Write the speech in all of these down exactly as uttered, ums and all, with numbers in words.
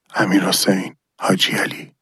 امیرحسین حاجی علی.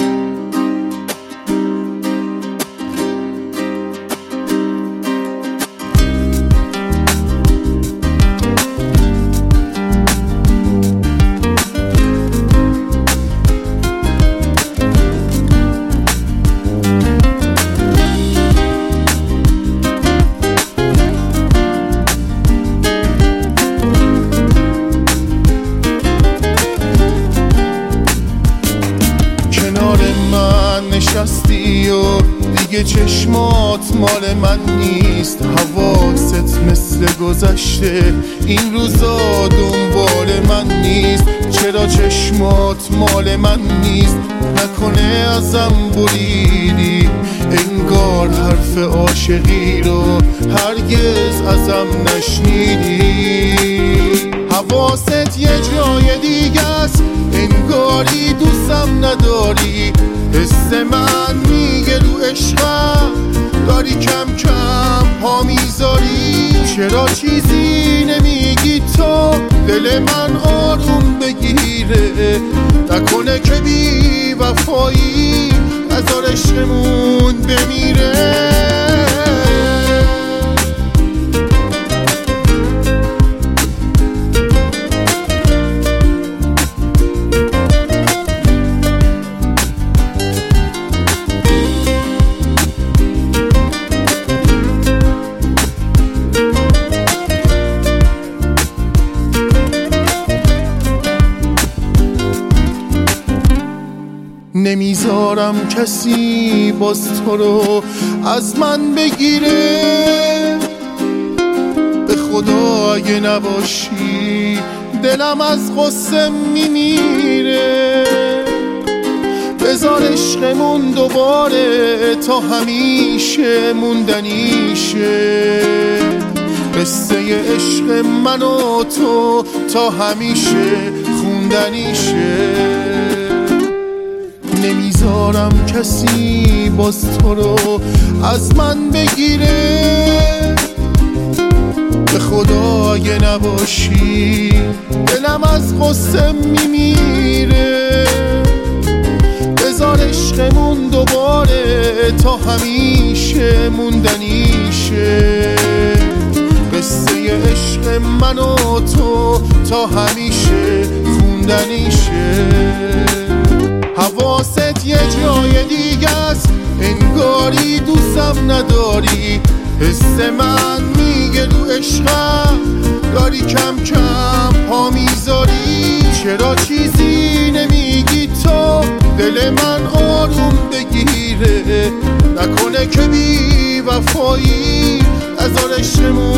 نشستی و دیگه چشمات مال من نیست، حواست مثل گذشته این روزا دنبال من نیست. چرا چشمات مال من نیست؟ نکنه ازم بریدی انگار حرف عاشقی رو هرگز ازم نشنیدی. حواست یه جای دیگه است، انگاری دوستم نداری. حس من میگه رو عشقم داری کم کم پا میذاری. چرا چیزی نمیگی تو دل من آروم بگیره؟ نکنه که بی وفایی نذار عشقمون بمیره. نمیذارم کسی باز تو رو از من بگیره. به خدا اگه نباشی دلم از غصه میمیره. بذار عشقمون دوباره تا همیشه موندنیشه. قصه عشق من و تو تا همیشه خوندنیشه. نمیذارم کسی باز تو رو از من بگیره. به خدا اگه نباشی دلم از غصه میمیره. بذار عشقمون دوباره تا همیشه موندنیشه. قصه عشق من و تو تا همیشه خوندنیشه. حواست یه جای دیگه است، انگاری دوستم نداری. حس من میگه رو عشقم داری کم کم پا میذاری. چرا چیزی نمیگی تو دل من آروم بگیره؟ نکنه که بی وفایی نذار عشقمون